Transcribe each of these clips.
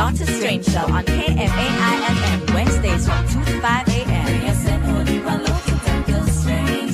Doctor Strange Show on KMAIFM, Wednesdays from 2 to 5 a.m. Yes, I know you are looking Doctor Strange.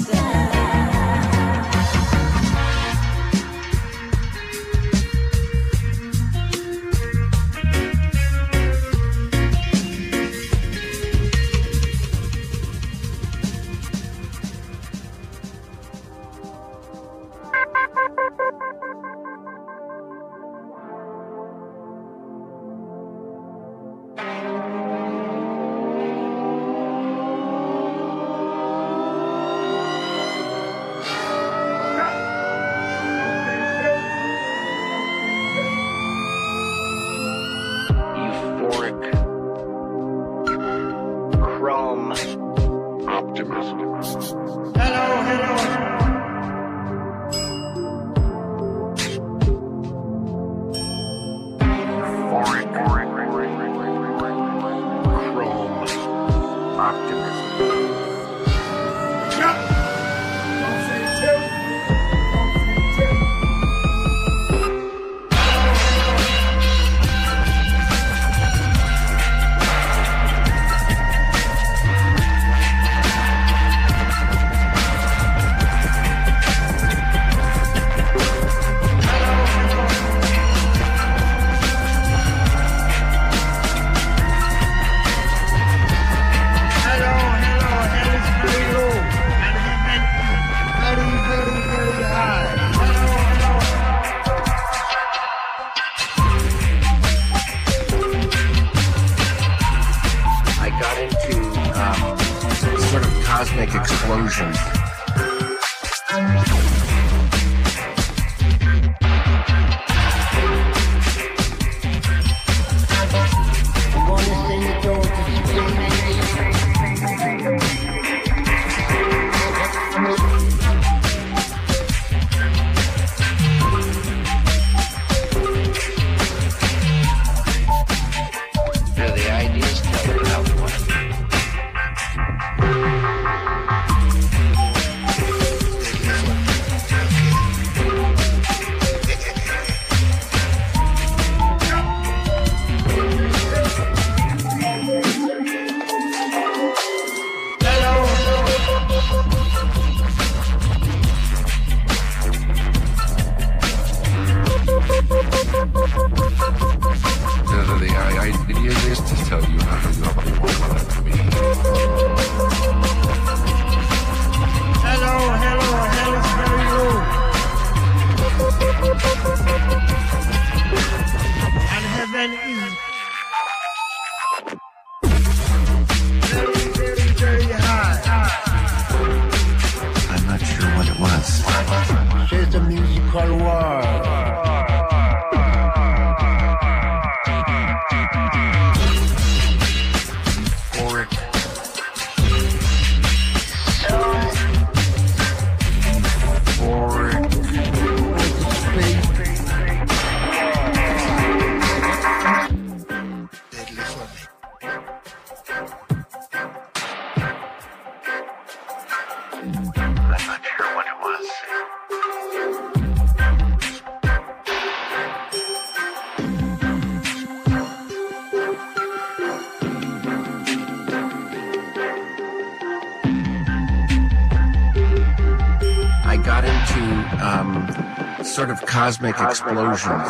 Sort of cosmic explosions.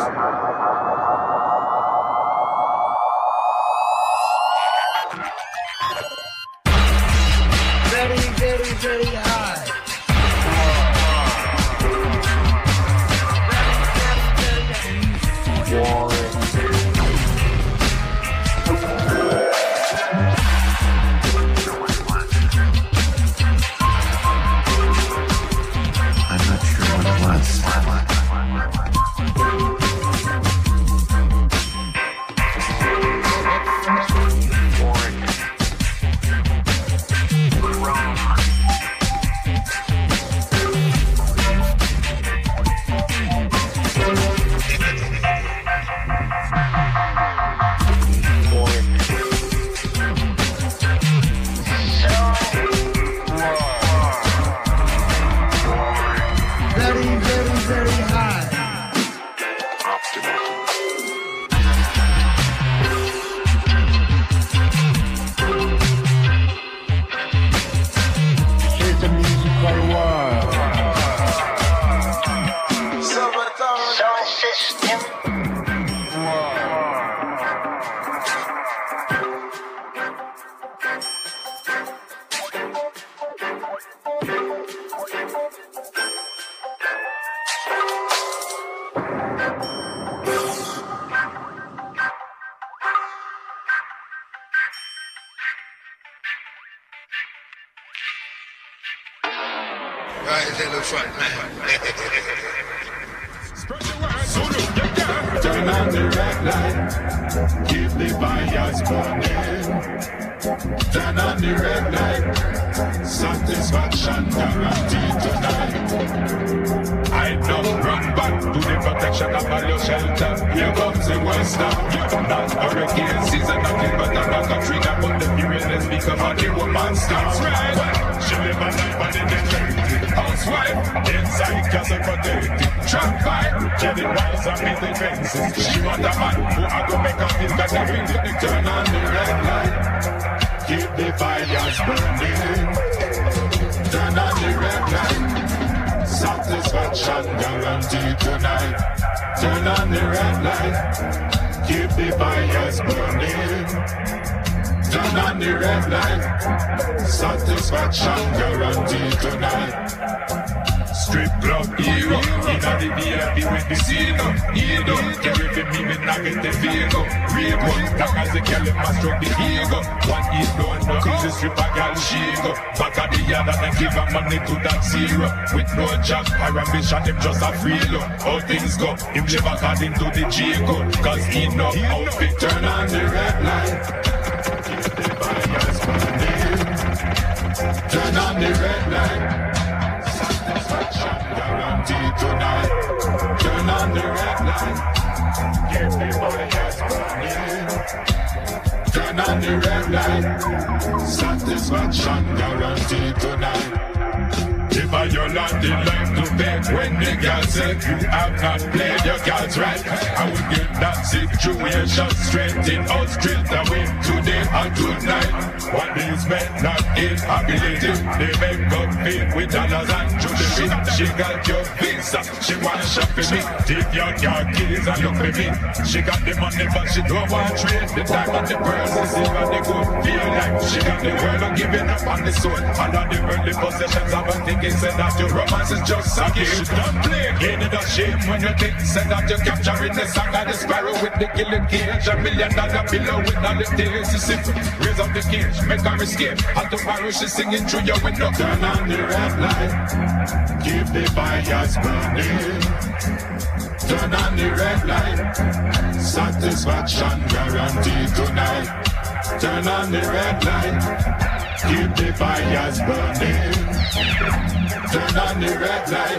Very, very, very high. I'm not sure what it was. Very high. Right, is that little front man? Turn on the red light, keep the fires burning. Turn on the red light, satisfaction guaranteed tonight. I don't run back to the protection of all your shelter. Here comes the Western, not hurricane season, nothing but a Katrina. But the realness become a new monster. Right, she live a life and in the housewife, inside castle protected. Trap fight, getting wise and build defenses. She want a man who are gonna make her feel better. Turn on the red light, keep the fires burning. Turn on the red light, satisfaction guaranteed tonight. Turn on the red light, keep the fires burning. Turn on the red light, satisfaction guaranteed tonight. Strip club hero, inna the VIP with the casino. Ego, carry the me with nugget the Vigo. Rego, long as the girl in my stroke the ego. One eat don't know, easy strip a girl she go. Back at the yard and then give her money to that zero. With no job or ambition, him just a free look. How things go, him live according to the G code. Cause he know outfit. Turn on the red light, keep the fires burning. Turn on the red light, satisfaction guaranteed tonight. Turn on the red light, keep the fires burning. Turn on the red light, satisfaction guaranteed tonight. If I your lot in life to beg when the girl said you have not played your cards right, I will get that situation straight in out straight away today and tonight. What these men not inability, they make up feel with dollars and jewelry. She got your visa, she wanna shop for me. Take your car keys and look for me. She got the money but she don't want trade. The time and the pearls, the silver, the good feel like she got the world and giving up on the soul. All of the worldly possessions of a thinking said that your romance is just a game. Don't play, ain't it a shame when you think said that you're capturing the song of the sparrow with the killing cage. $1 million pillow with all the tails. It's simple, raise up the cage, make her escape. At the parish is singing through your window. Turn on the red light, keep the fires burning. Turn on the red light, satisfaction guaranteed tonight. Turn on the red light, keep the fires burning. Turn on the red light,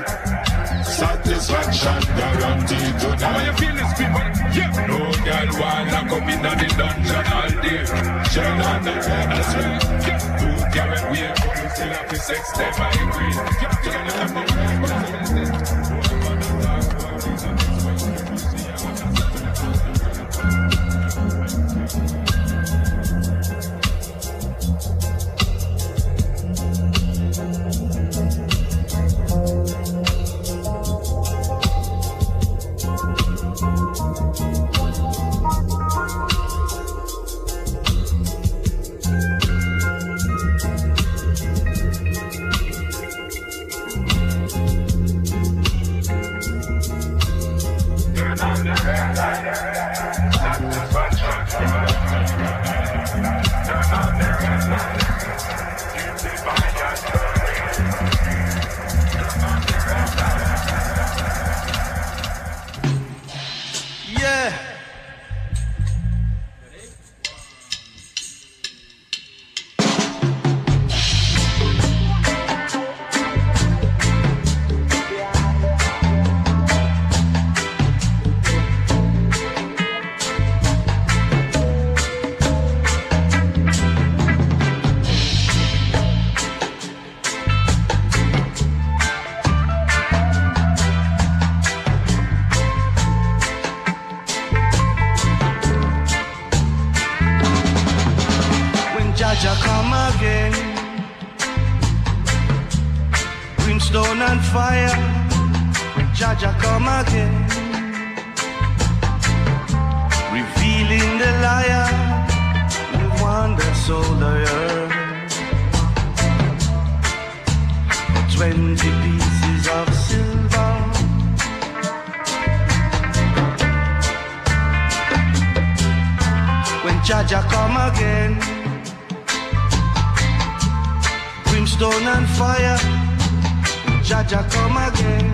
satisfaction guaranteed tonight. How you feel this people? Yeah. No girl wanna come in the dungeon all day. Turn on the red light. Yeah. Two carrot weird, but you still have the sex them I agree. Turn on the red light. Brimstone and fire, when Jaja come again, revealing the liar, the one that sold the earth. 20 pieces of silver Jaja come again. Brimstone and fire, Jaja come again.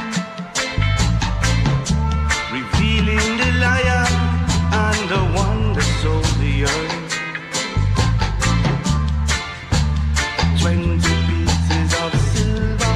Revealing the liar and the one that sold the earth. 20 pieces of silver.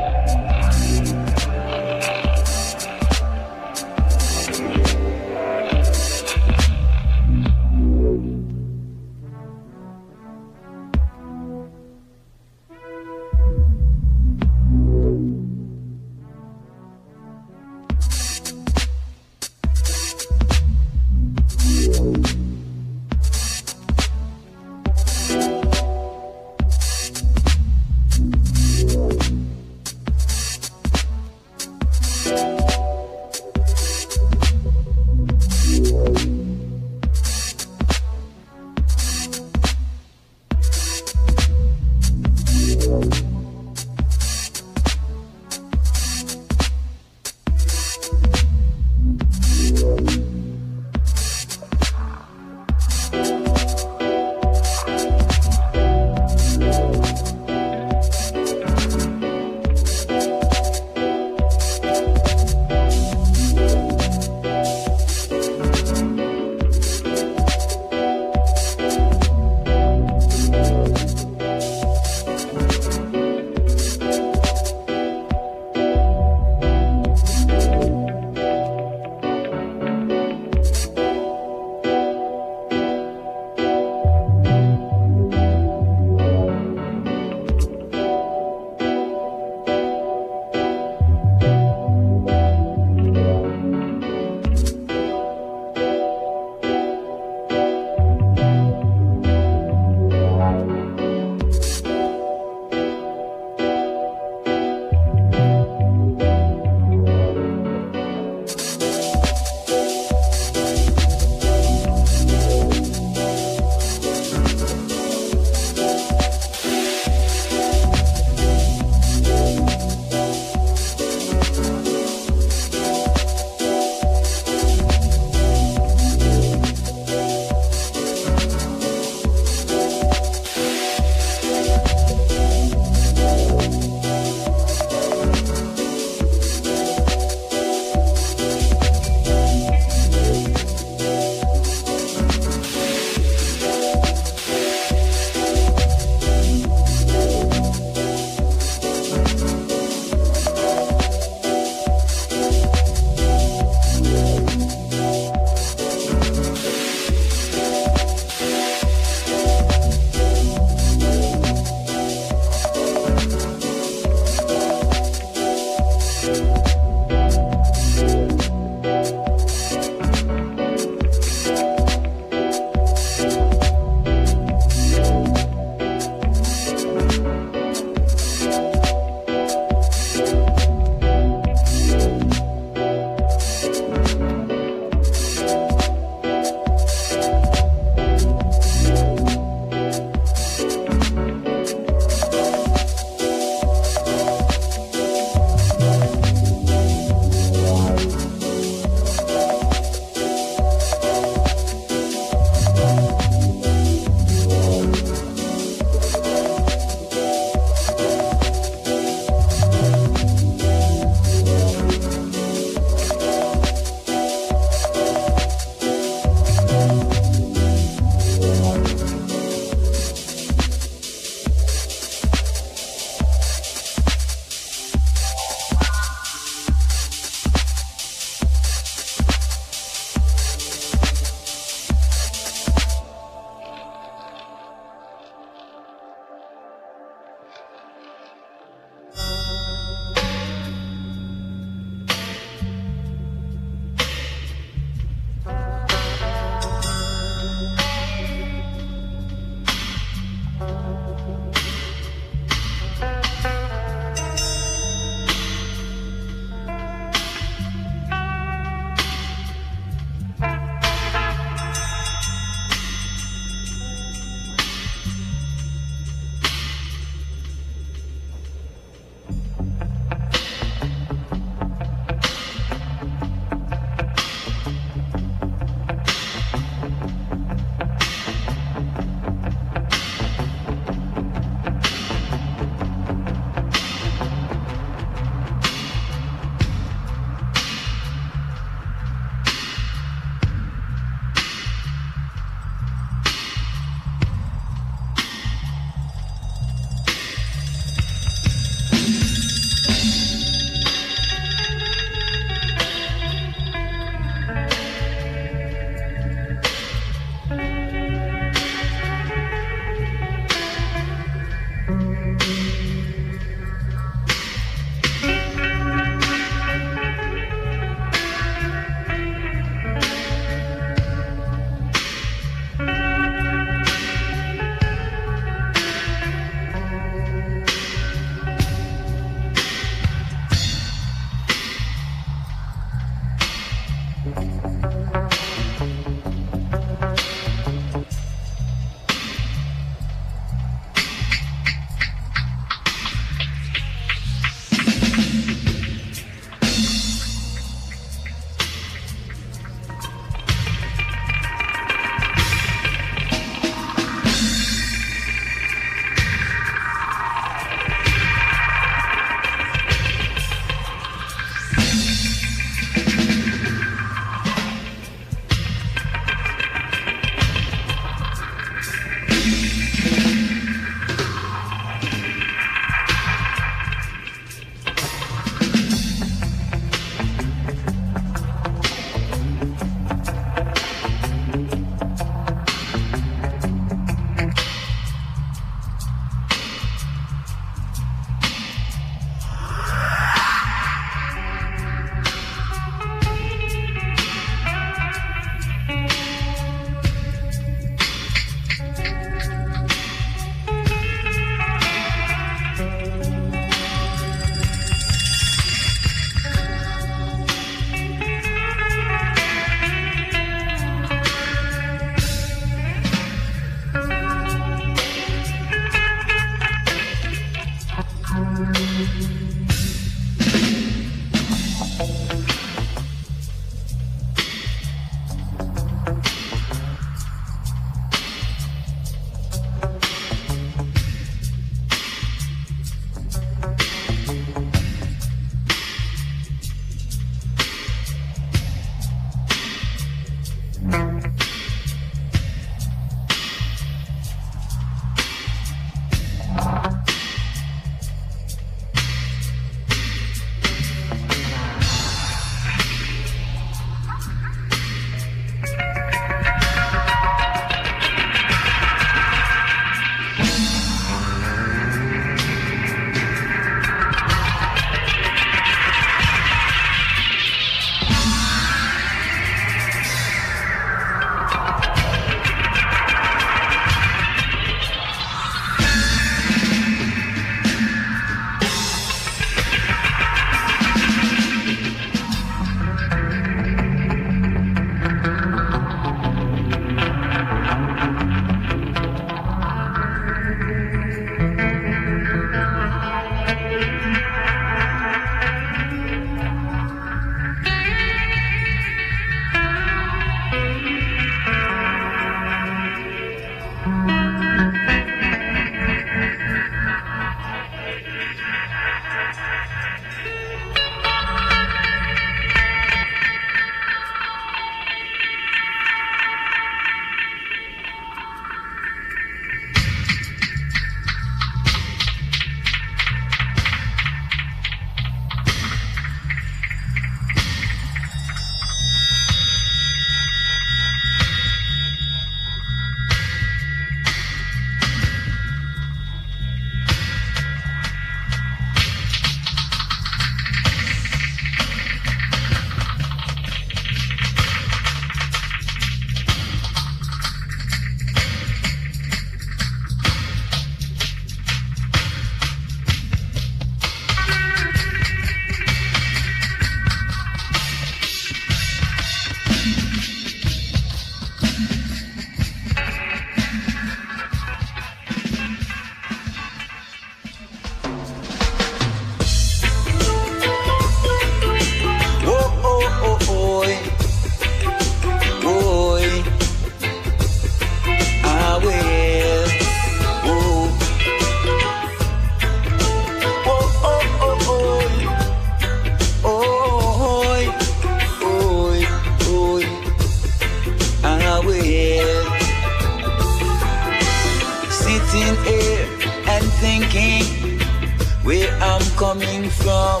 coming from,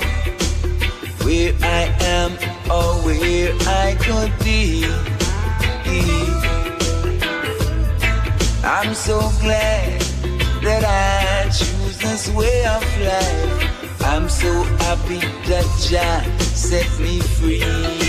where I am or where I could be. I'm so glad that I choose this way of life. I'm so happy that Jah set me free.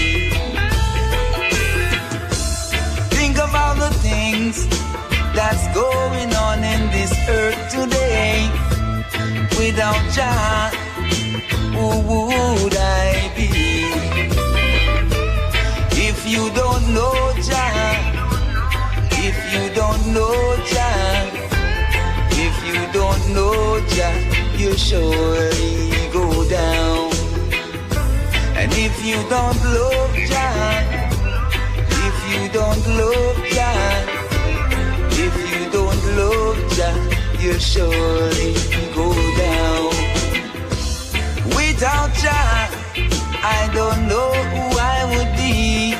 Think of all the things that's going on in this earth today. Without Jah, who would I be? If you don't know Jah, if you don't know Jah, if you don't know Jah, you surely go down. And if you don't love Jah, if you don't love Jah, if you don't love Jah, you surely go down. Without Jah, I don't know who I would be.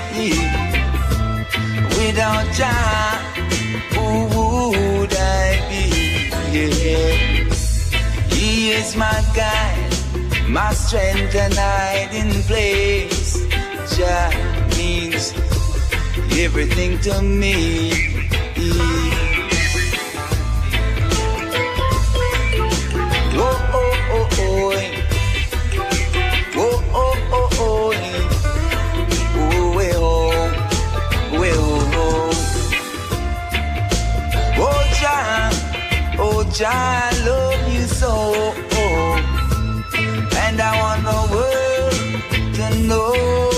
Without Jah, who would I be? Yeah. He is my guide, my strength and hiding place. Jah means everything to me. Oh, oh, oh, oh. Oh, oh, oh, oh. Oh, well, well, oh, Jah, I love you so. And I want the world to know.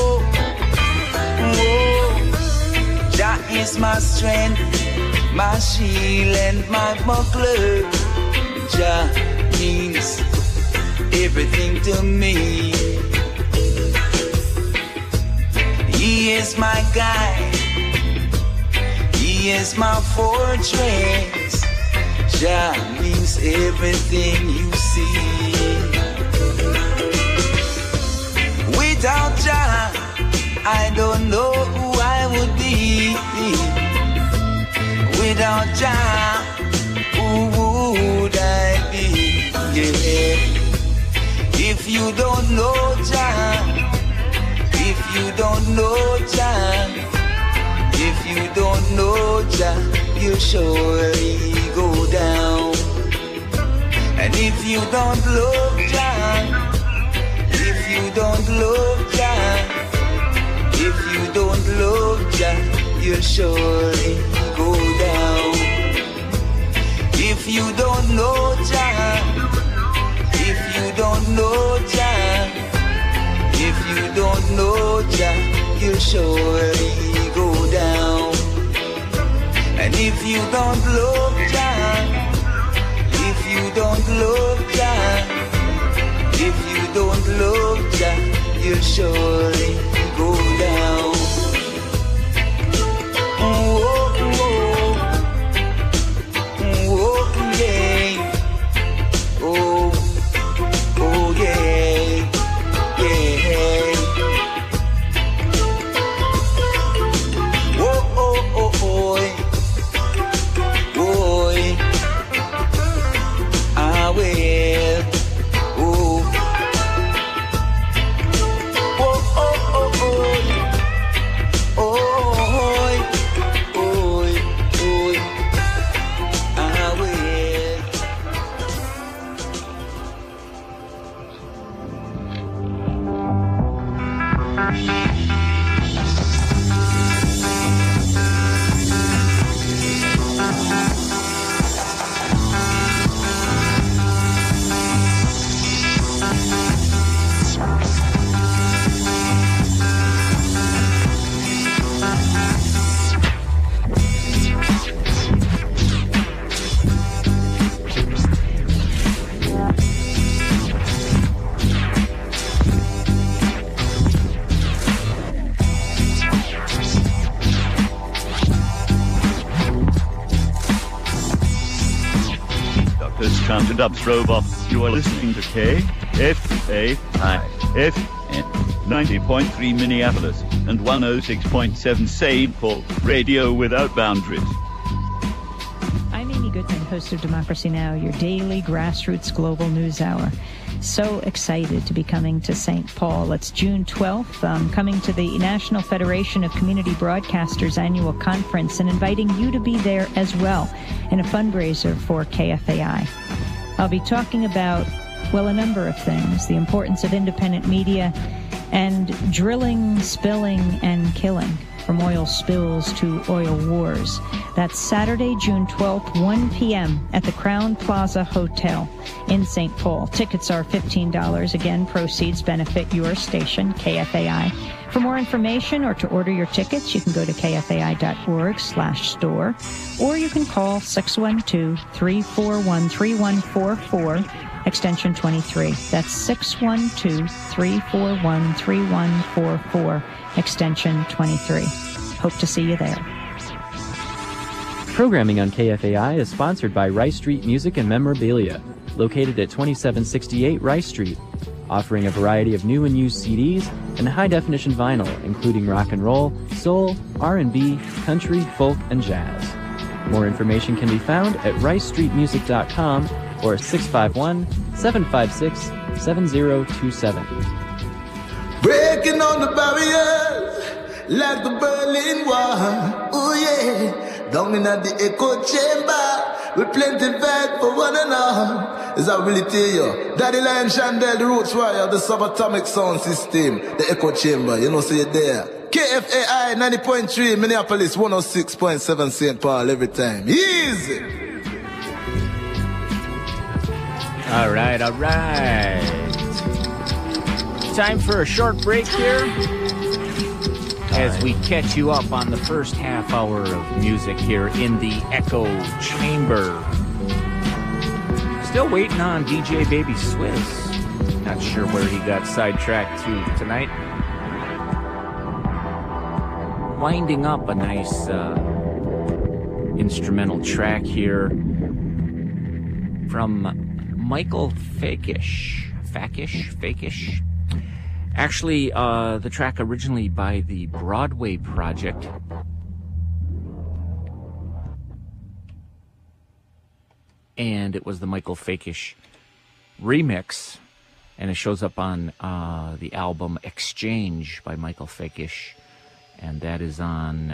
Oh, Jah is my strength, my shield and my buckler. Jah means everything to me. He is my guide, He is my fortress. Jah means everything you see. Without Jah, I don't know who I would be. Without Jah, who would I be? Yeah. If you don't know Jah, if you don't know Jah, if you don't know Jah, you surely go down. And if you don't love Jah, if you don't love Jah, if you don't love Jah, you surely go down. If you don't know Jah, if you don't know Jah, if you don't know Jah, you surely go down. And if you don't love Jah, if you don't love Jah, if you don't love Jah, you surely go down. Oh, oh, oh, oh, yeah. Oh, oh, yeah, yeah. Oh, oh, oh, oh, oh, I will. Oh, oh, oh, oh, oh, oh, oh, I will. Counted up Strobe. You are listening to KFAI FM 90.3 Minneapolis and 106.7 St. Paul, radio without boundaries. I'm Amy Goodman, host of Democracy Now!, your daily grassroots global news hour. So excited to be coming to St. Paul. It's June 12th. I'm coming to the National Federation of Community Broadcasters annual conference and inviting you to be there as well in a fundraiser for KFAI. I'll be talking about, well, a number of things: the importance of independent media and drilling, spilling, and killing, from oil spills to oil wars. That's Saturday, June 12th, 1 p.m. at the Crown Plaza Hotel in St. Paul. Tickets are $15. Again, proceeds benefit your station, KFAI. For more information or to order your tickets, you can go to kfai.org/store, or you can call 612-341-3144, extension 23. That's 612-341-3144, extension 23. Hope to see you there. Programming on KFAI is sponsored by Rice Street Music and Memorabilia, located at 2768 Rice Street, offering a variety of new and used CDs and high-definition vinyl, including rock and roll, soul, R&B, country, folk, and jazz. More information can be found at ricestreetmusic.com or 651-756-7027. Breaking on the barriers like the Berlin Wall. Oh yeah, down in the echo chamber with plenty vibe for one and all. Is I really tell you, Daddy Lion Chandel, the Roots Warrior, the subatomic sound system, the echo chamber. You know, so you're there. KFAI 90.3 Minneapolis, 106.7 St. Paul every time. Easy. All right. Time for a short break here as we catch you up on the first half hour of music here in the Echo Chamber. Still waiting on DJ Baby Swiss. Not sure where he got sidetracked to tonight. Winding up a nice instrumental track here from Michael Fakish. Actually, the track originally by the Broadway Project. And it was the Michael Fakish remix. And it shows up on the album Exchange by Michael Fakish. And that is on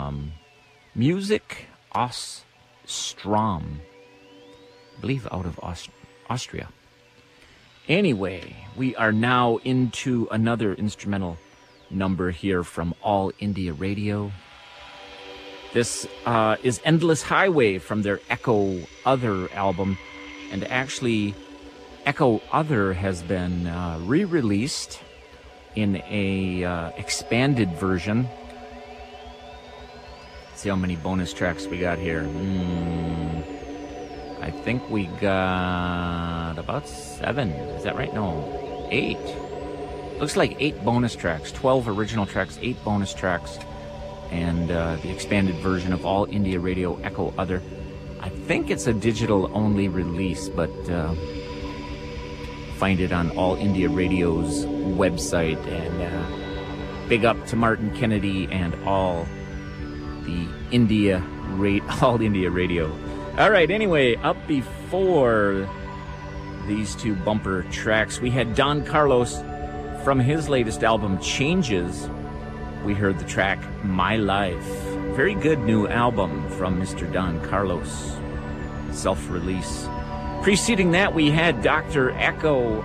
Music Ostrom. I believe out of Austria. Anyway, we are now into another instrumental number here from All India Radio. This is Endless Highway from their Echo Other album. And actually, Echo Other has been re-released in a expanded version. Let's see how many bonus tracks we got here. I think we got about 7. Is that right? No, 8. Looks like 8 bonus tracks. 12 original tracks, 8 bonus tracks, and the expanded version of All India Radio Echo Other. I think it's a digital-only release, but find it on All India Radio's website. And big up to Martin Kennedy and all India Radio. All right, anyway, up before these two bumper tracks, we had Don Carlos from his latest album, Changes. We heard the track, My Life. Very good new album from Mr. Don Carlos, self-release. Preceding that, we had Dr. Echo.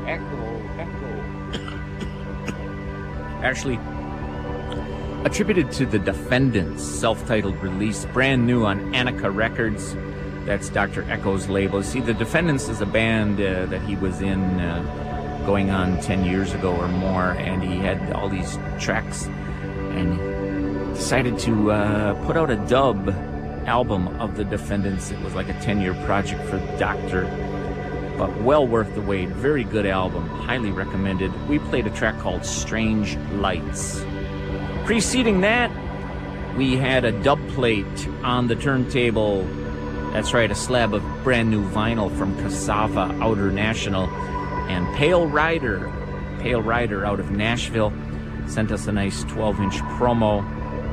Actually, attributed to the Defendants, self-titled release, brand new on Annika Records. That's Dr. Echo's label. See, the Defendants is a band that he was in going on 10 years ago or more, and he had all these tracks, and he decided to put out a dub album of the Defendants. It was like a 10-year project for Doctor, but well worth the wait. Very good album, highly recommended. We played a track called Strange Lights. Preceding that, we had a dub plate on the turntable. That's right, a slab of brand new vinyl from Cassava Outer National. And Pale Rider out of Nashville, sent us a nice 12-inch promo.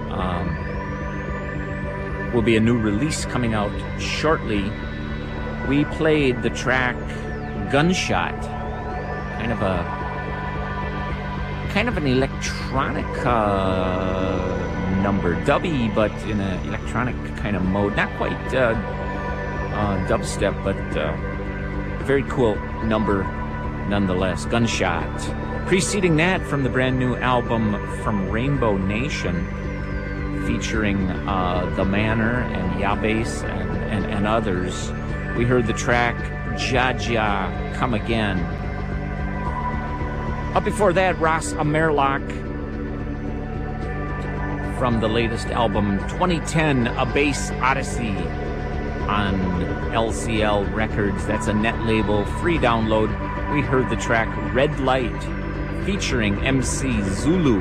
Will be a new release coming out shortly. We played the track Gunshot, kind of an electronic number, dubby, but in an electronic kind of mode. Not quite dubstep, but very cool number nonetheless. Gunshot. Preceding that, from the brand new album from Rainbow Nation, featuring The Manor and Yabase and others, we heard the track Jaja Come Again. Up before that, Ross Amerlock from the latest album, 2010, A Bass Odyssey, on LCL Records. That's a net label, free download. We heard the track Red Light, featuring MC Zulu.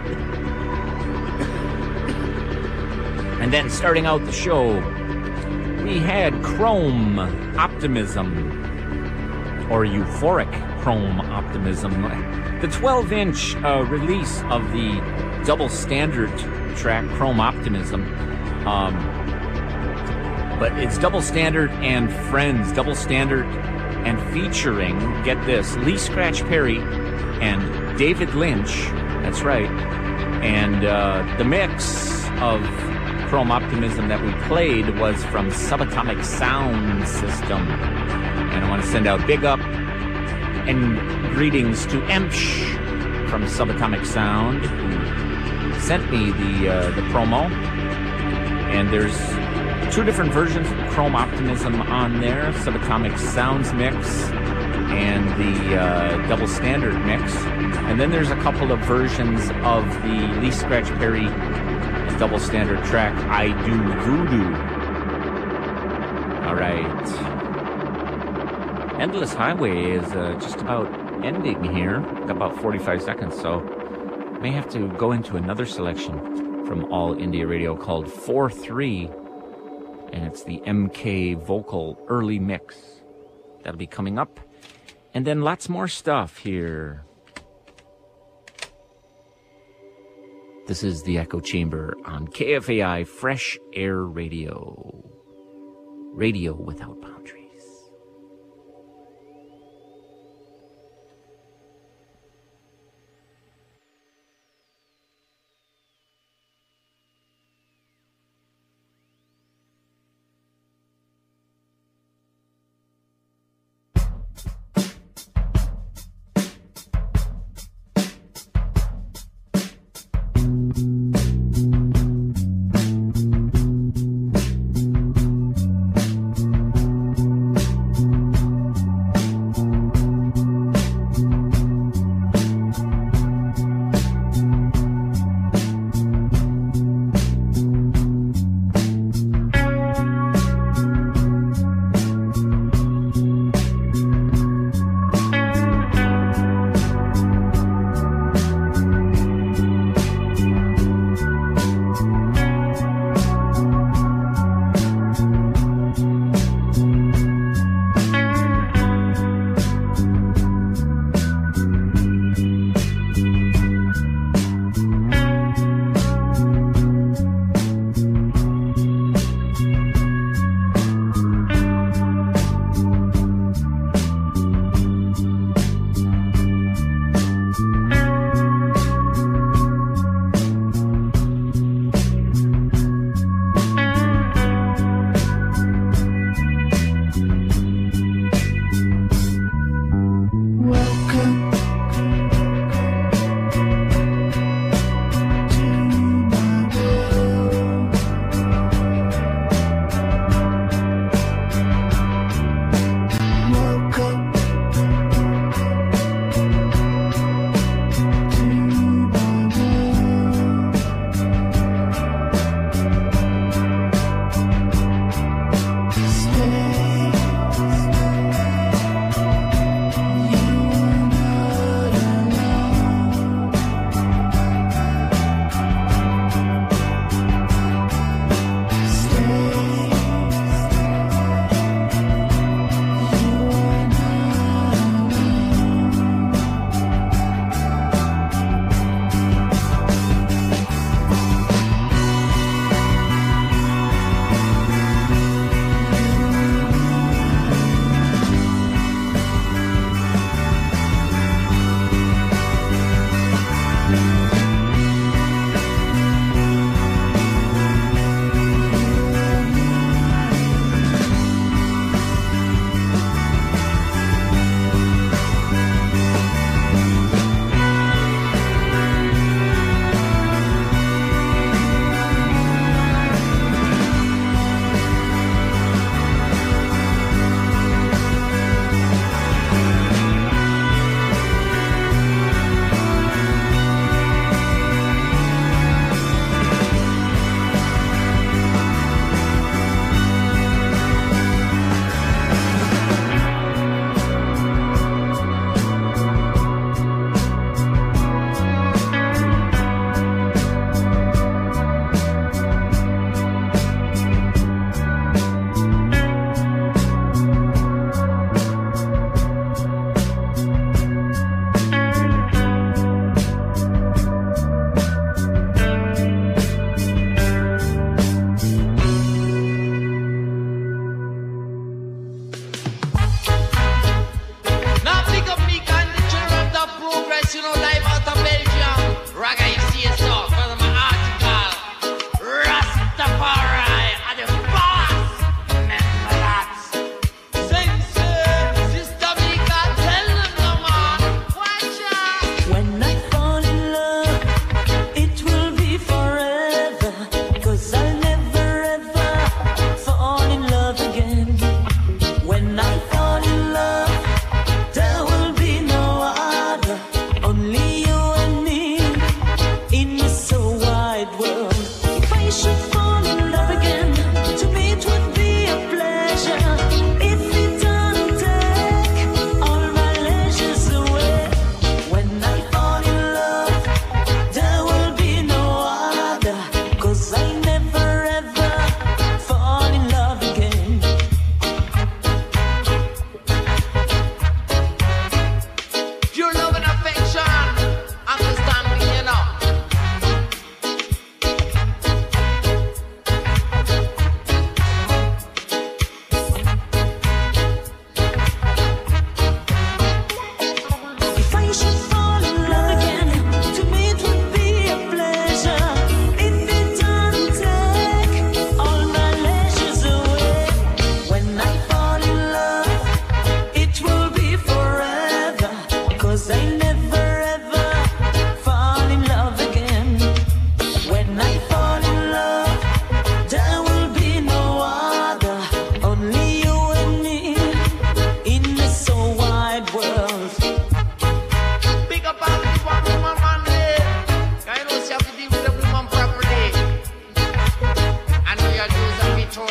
And then starting out the show, we had Chrome Optimism, or Euphoric Chrome Optimism, the 12-inch release of the double standard track Chrome Optimism. But it's double standard and friends, double standard and featuring, get this, Lee Scratch Perry and David Lynch. That's right. And the mix of Chrome Optimism that we played was from Subatomic Sound System. And I want to send out big up and greetings to Emsh from Subatomic Sound, who sent me the promo. And there's 2 different versions of Chrome Optimism on there, Subatomic Sounds mix and the double standard mix. And then there's a couple of versions of the Lee Scratch Perry double standard track, I Do Voodoo. All right. Endless Highway is just about ending here. Got about 45 seconds, so may have to go into another selection from All India Radio called 4-3, and it's the MK Vocal Early Mix. That'll be coming up. And then lots more stuff here. This is the Echo Chamber on KFAI Fresh Air Radio. Radio without boundaries.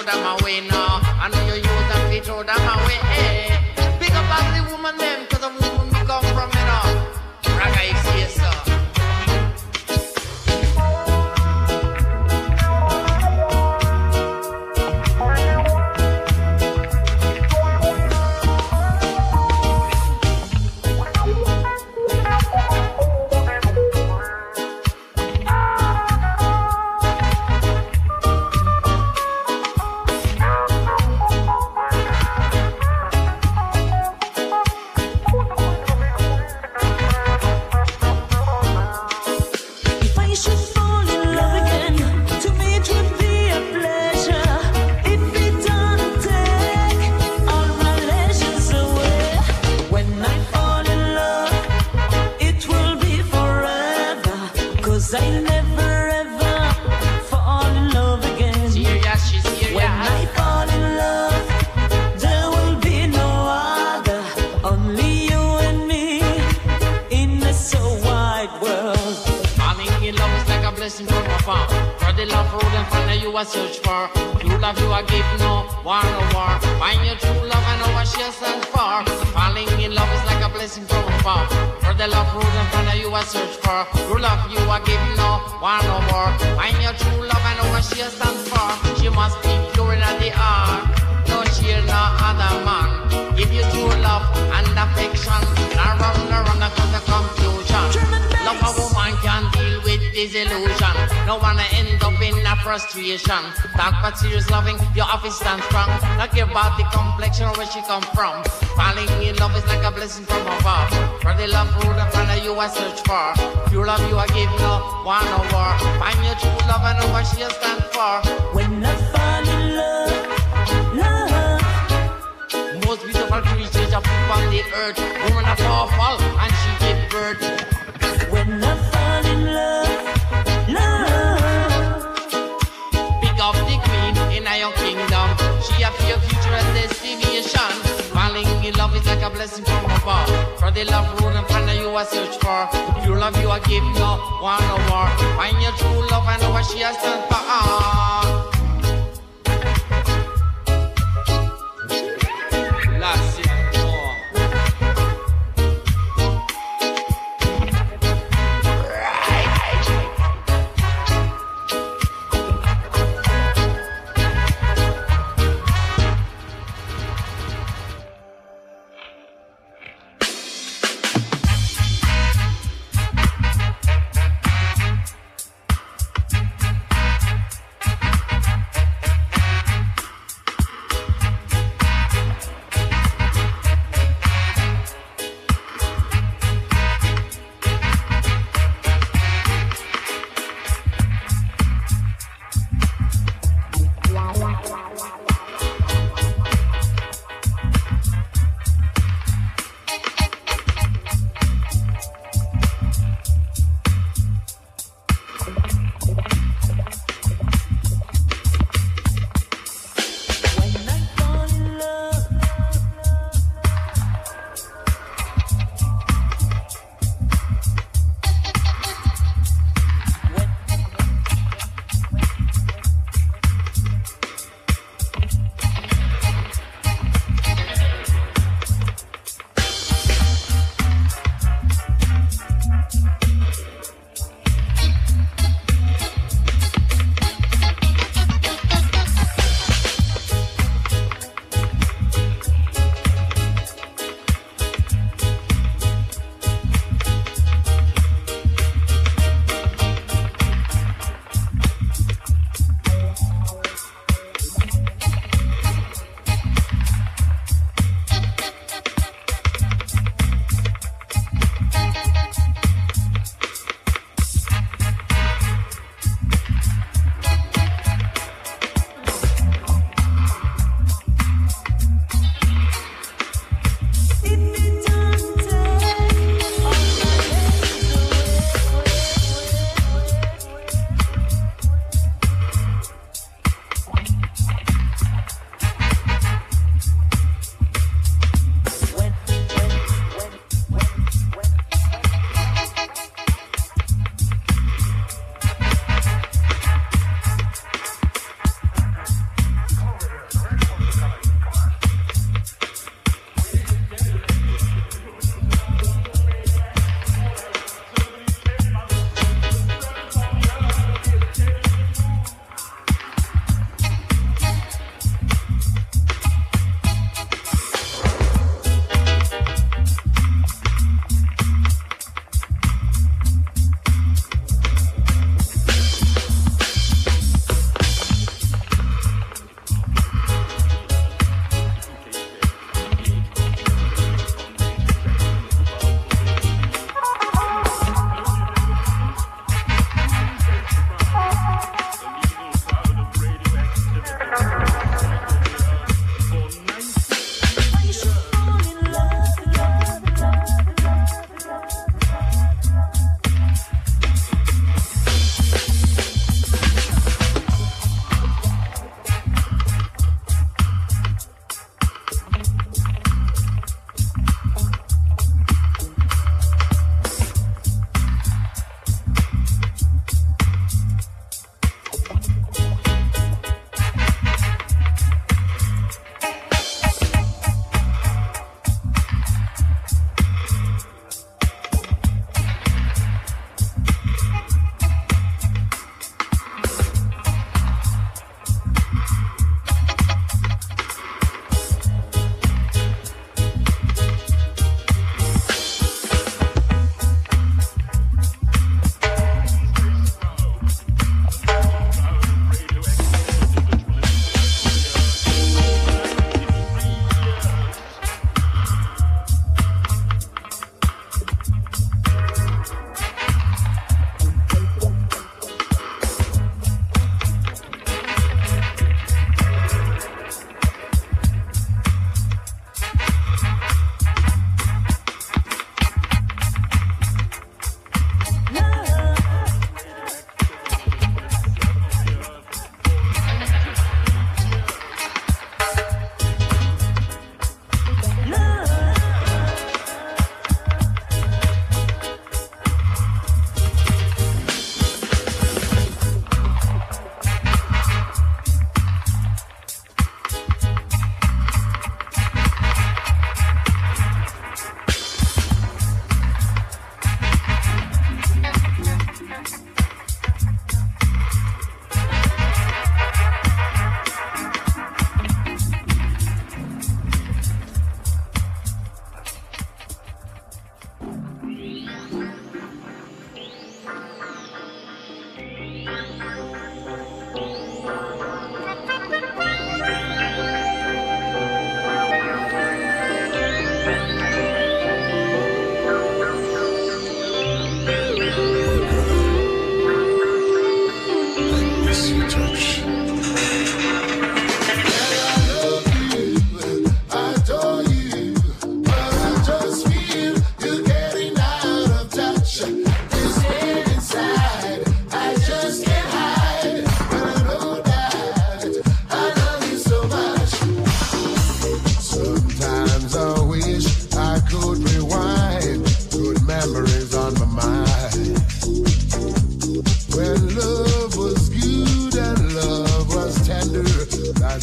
them away now. I know you use them to throw them away. Pick up all the woman them, cause the woman you come from, you know. Raga, you see it, sir. I search for. True love you I give no war no war. Find your true love I know what she stands for. Falling in love is like a blessing from above. For the love road in front of you I search for. True love you I give no war no war. Find your true love I know what she stands for. She must be pure in the heart. No cheer no other man. Give you true love and affection. Not run cause the confusion. Love a woman can deal with disillusion. No wanna end up in a frustration. Talk about serious loving, your office stand strong. Not care about the complexion or where she come from. Falling in love is like a blessing from above. For the love road in front of you I search for. Pure love you I give no war no war. Find your true love I know what she stand for. When I fall in love, love. Most beautiful creatures are put on the earth. Woman are powerful and she give birth. When I fall in love, love. Pick up the queen in your kingdom. She have your future and destination. Falling in love is like a blessing from above. For the love road in front of you I search for. Pure love you I give no war no war. Find your true love I know what she has stand for. Last year.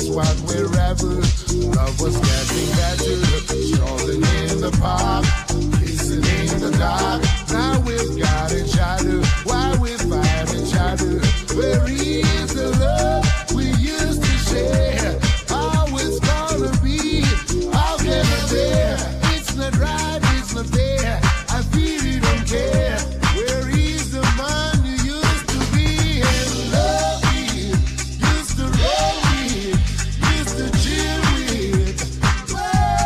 that's what we're ever. Love was getting better, strolling in the park, kissing in the dark. Now we've got each other, why we fight each other? Where is the love we used to share? How it's gonna be? How can I bear? It's not right, it's not fair. I really don't care. Where is the man you used to be and love with, used to roll with, used to chill with? I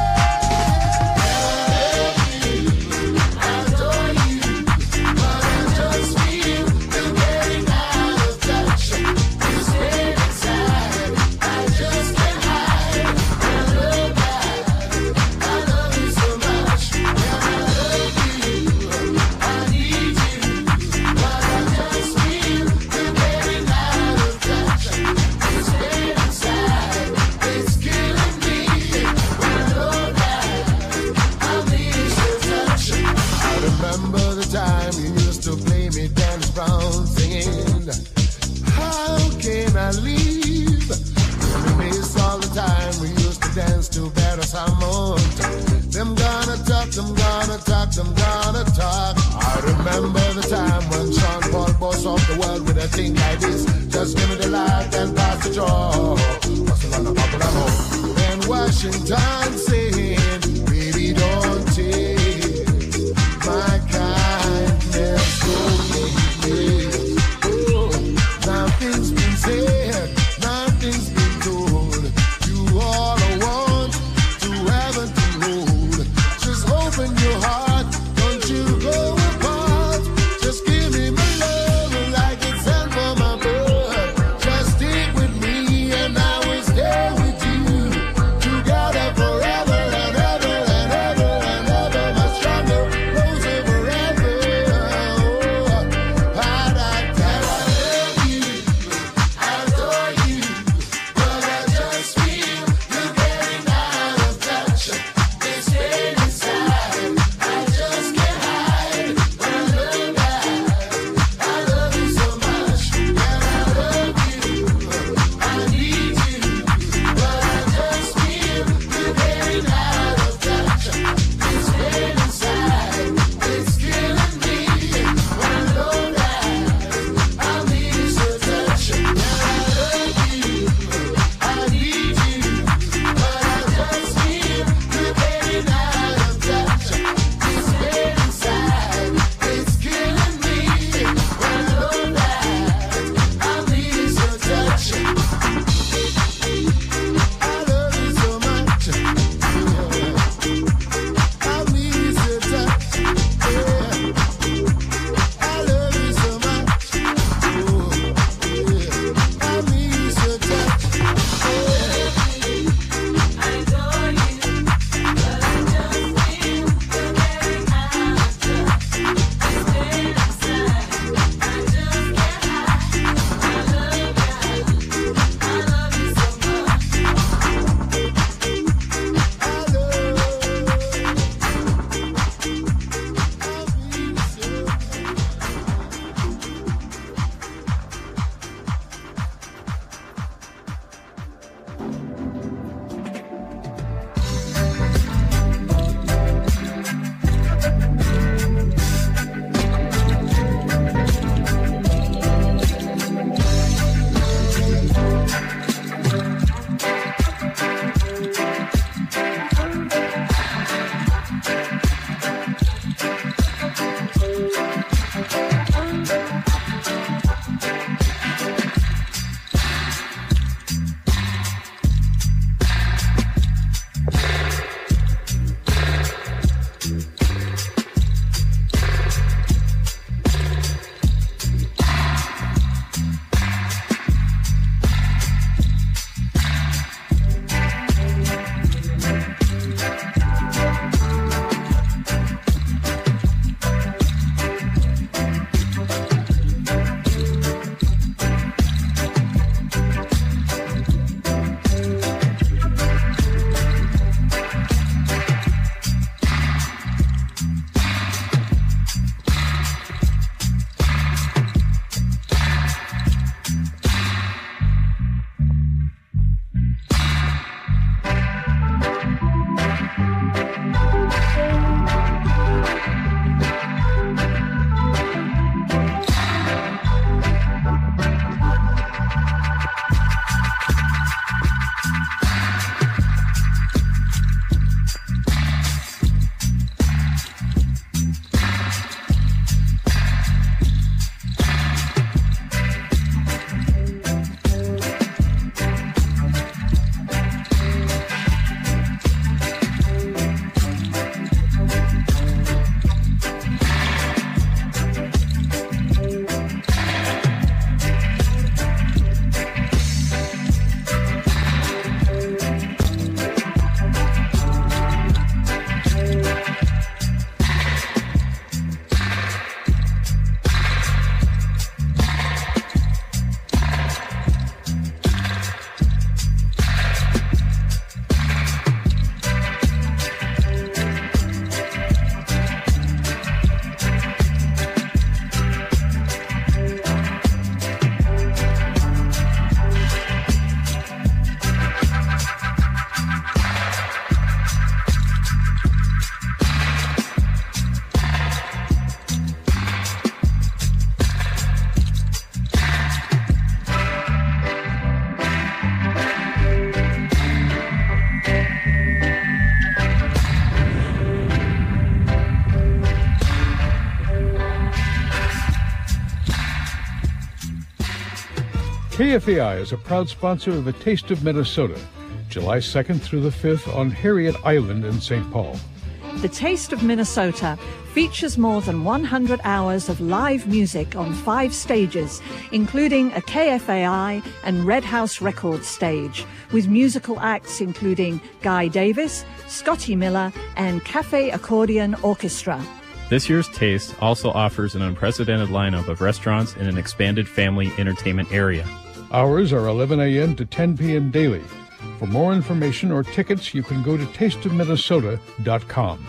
adore you, but I just feel the getting out of touch. This pain inside, I just can't hide. I love that, I love you so much. And I love you, I need you, but I just feel the getting out of touch. This pain inside, it's killing me. I love that, I miss your touch. I remember the time you used to play me Dennis Brown singing, how can I leave? We miss all the time we used to dance to better someone. Them gonna talk, them gonna talk, them gonna talk. I remember the time when Sean Paul boss off the world with a thing like this. Just give me the light and pass the joy. Bustle on the buckle of hope. And Washington saying, baby, don't take my kindness away. Oh, nothing's been said, nothing's been told. You all I want to heaven to hold. Just open your heart, don't you go apart. Just give me my love like it's sent for my blood. Just stick with me and I will stay with you. Together forever KFAI is a proud sponsor of A Taste of Minnesota, July 2nd through the 5th on Harriet Island in St. Paul. The Taste of Minnesota features more than 100 hours of live music on 5 stages, including a KFAI and Red House Records stage, with musical acts including Guy Davis, Scotty Miller, and Cafe Accordion Orchestra. This year's Taste also offers an unprecedented lineup of restaurants in an expanded family entertainment area. Hours are 11 a.m. to 10 p.m. daily. For more information or tickets, you can go to tasteofminnesota.com.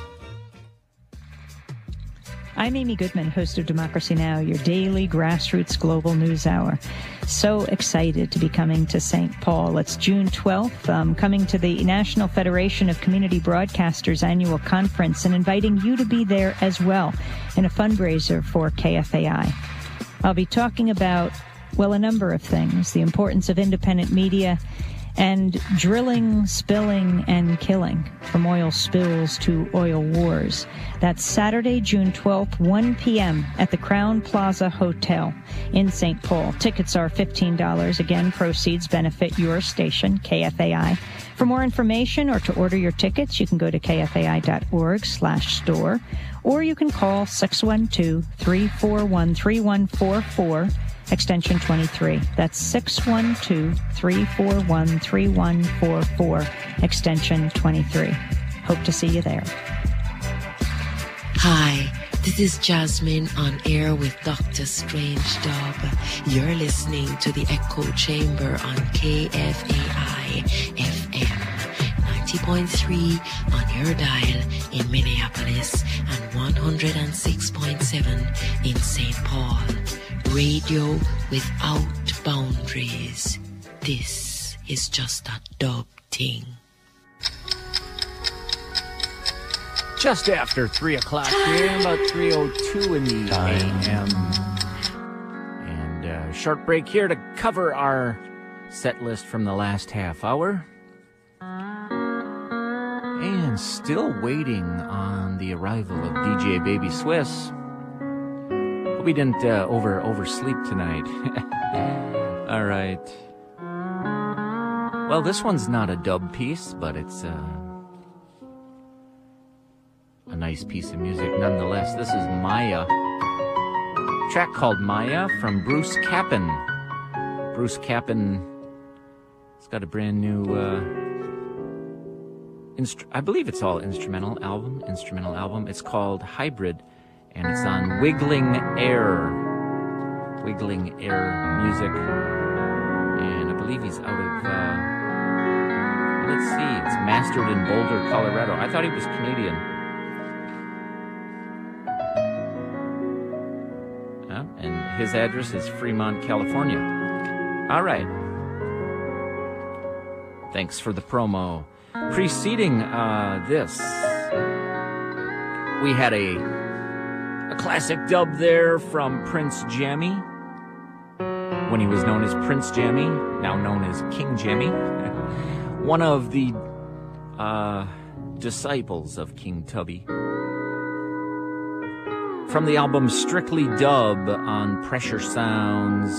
I'm Amy Goodman, host of Democracy Now!, your daily grassroots global news hour. So excited to be coming to St. Paul. It's June 12th, coming to the National Federation of Community Broadcasters annual conference and inviting you to be there as well in a fundraiser for KFAI. I'll be talking about, well, a number of things: the importance of independent media and drilling, spilling, and killing, from oil spills to oil wars. That's Saturday, June 12th, 1 p.m. at the Crown Plaza Hotel in St. Paul. Tickets are $15. Again, proceeds benefit your station, KFAI. For more information or to order your tickets, you can go to kfai.org/store, or you can call 612-341-3144, extension 23. That's 612-341-3144, extension 23. Hope to see you there. Hi, this is Jasmine on air with Dr. Strange Dog. You're listening to the Echo Chamber on KFAI FM 90.3 on your dial in Minneapolis and 106.7 in St. Paul. Radio without boundaries. This is just a dub thing. Just after 3 o'clock here, about 3:02 in the a.m. And a short break here to cover our set list from the last half hour. And still waiting on the arrival of DJ Baby Swiss. Hope he didn't oversleep tonight. All right. Well, this one's not a dub piece, but it's a nice piece of music nonetheless. This is Maya. A track called Maya from Bruce Cappan. Bruce Cappan has got a brand new, I believe it's all instrumental album. It's called Hybrid. And it's on Wiggling Air Music. And I believe he's out of, let's see, it's mastered in Boulder, Colorado. I thought he was Canadian. And his address is Fremont, California. All right. Thanks for the promo. Preceding this, we had a classic dub there from Prince Jammy, when he was known as Prince Jammy, now known as King Jammy, one of the disciples of King Tubby. From the album Strictly Dub on Pressure Sounds,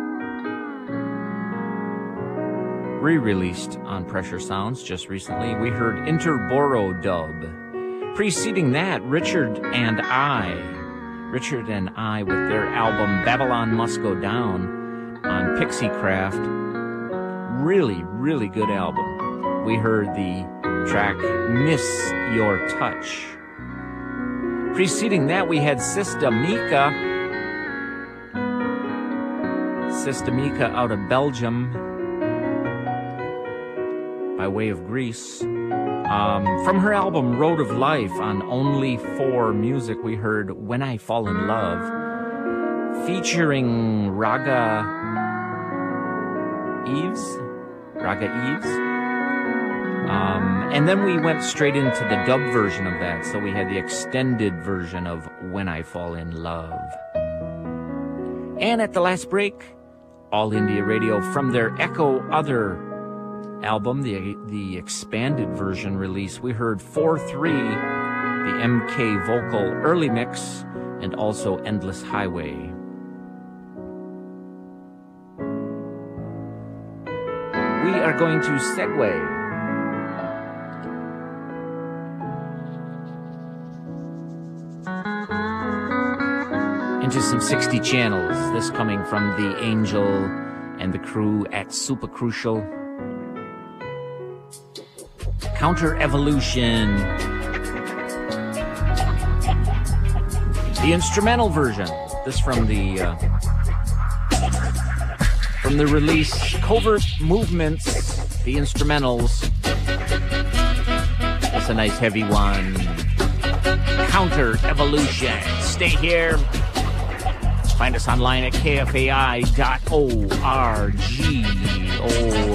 re-released on Pressure Sounds just recently, we heard Interboro Dub. Preceding that, Richard and I with their album Babylon Must Go Down on Pixiecraft. Really, really good album. We heard the track Miss Your Touch. Preceding that, we had Sista Mika out of Belgium by way of Greece. From her album Road of Life on Only 4 Music, we heard When I Fall in Love, featuring Raga Eves. And then we went straight into the dub version of that, so we had the extended version of When I Fall in Love. And at the last break, All India Radio from their Echo Other album, the expanded version release, we heard 4-3, the MK Vocal early mix, and also Endless Highway. we are going to segue into some 60 channels. This coming from the Angel and the crew at Super Crucial. Counter Evolution. The instrumental version. This from the release Covert Movements, the instrumentals. That's a nice heavy one. Counter Evolution. Stay here. Find us online at kfai.org or